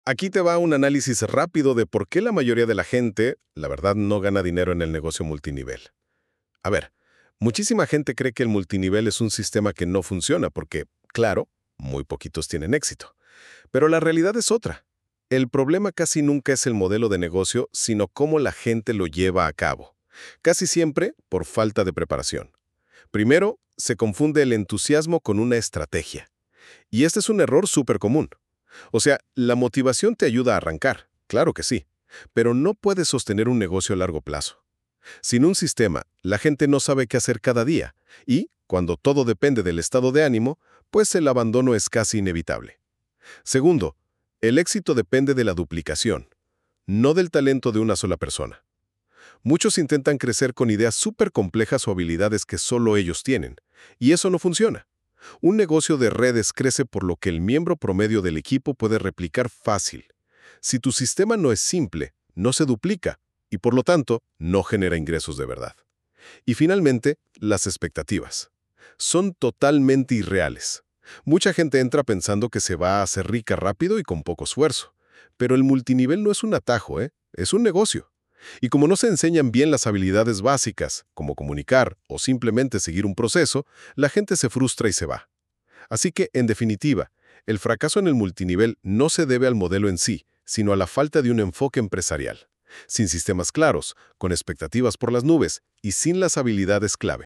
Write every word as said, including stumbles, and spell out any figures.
Aquí te va un análisis rápido de por qué la mayoría de la gente, la verdad, no gana dinero en el negocio multinivel. A ver, muchísima gente cree que el multinivel es un sistema que no funciona porque, claro, muy poquitos tienen éxito. Pero la realidad es otra. El problema casi nunca es el modelo de negocio, sino cómo la gente lo lleva a cabo. Casi siempre por falta de preparación. Primero, se confunde el entusiasmo con una estrategia. Y este es un error súper común. O sea, la motivación te ayuda a arrancar, claro que sí, pero no puedes sostener un negocio a largo plazo. Sin un sistema, la gente no sabe qué hacer cada día, y, cuando todo depende del estado de ánimo, pues el abandono es casi inevitable. Segundo, el éxito depende de la duplicación, no del talento de una sola persona. Muchos intentan crecer con ideas súper complejas o habilidades que solo ellos tienen, y eso no funciona. Un negocio de redes crece por lo que el miembro promedio del equipo puede replicar fácil. Si tu sistema no es simple, no se duplica y por lo tanto no genera ingresos de verdad. Y finalmente, las expectativas. Son totalmente irreales. Mucha gente entra pensando que se va a hacer rica rápido y con poco esfuerzo. Pero el multinivel no es un atajo, ¿eh? Es un negocio. Y como no se enseñan bien las habilidades básicas, como comunicar o simplemente seguir un proceso, la gente se frustra y se va. Así que, en definitiva, el fracaso en el multinivel no se debe al modelo en sí, sino a la falta de un enfoque empresarial. Sin sistemas claros, con expectativas por las nubes y sin las habilidades clave.